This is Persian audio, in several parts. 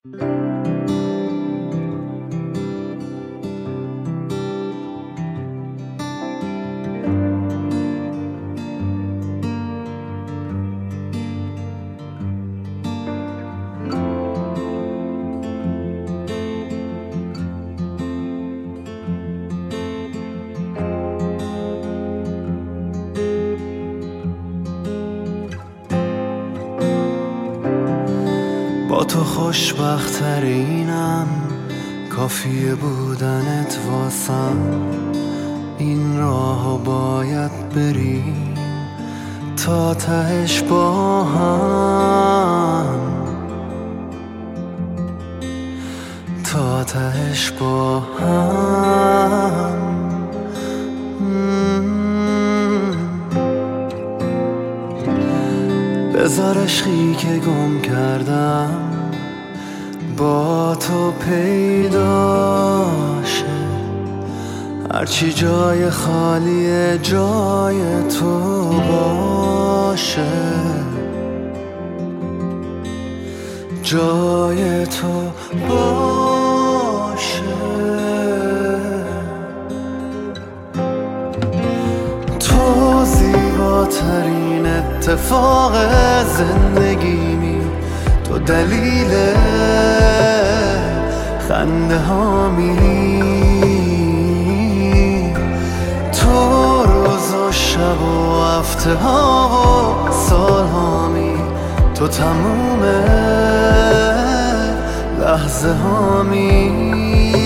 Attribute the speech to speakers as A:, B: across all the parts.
A: با تو خوشبخت‌ترینم، کافیه بودنت واسم. این راهو باید بریم تا تهش با هم، تا تهش با هم. بذار عشقی که گم کردم با تو پیدا شه، هرچی جای خالیه جای تو باشه، جای تو باشه. تو زیباترین اتفاق زندگیمی، تو دلیل خنده هامی، تو روز و شب و هفته ها و سال هامی، تو تموم لحظه هامی.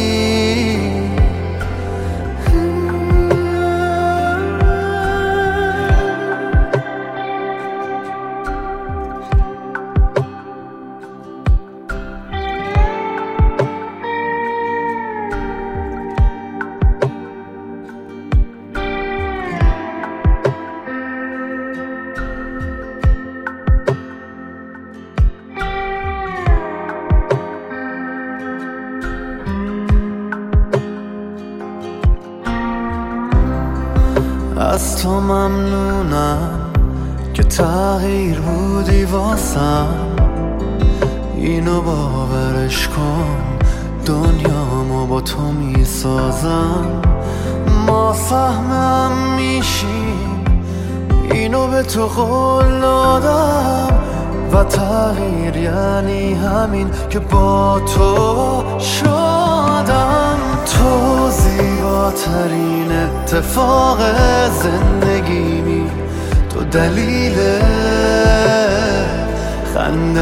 A: از تو ممنونم که تغییر بودی واسم، اینو باورش کن، دنیامو با تو میسازم. ما سهمم میشیم، اینو به تو قول دادم، و تغییر یعنی همین که با تو شدم. تو زیباترین اتفاق زندگیمی، تو دلیل خنده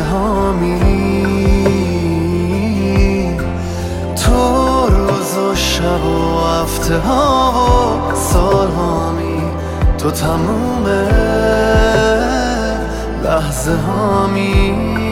A: هامی، تو روز و شب و هفته ها و سال هامی، تو تموم لحظه هامی.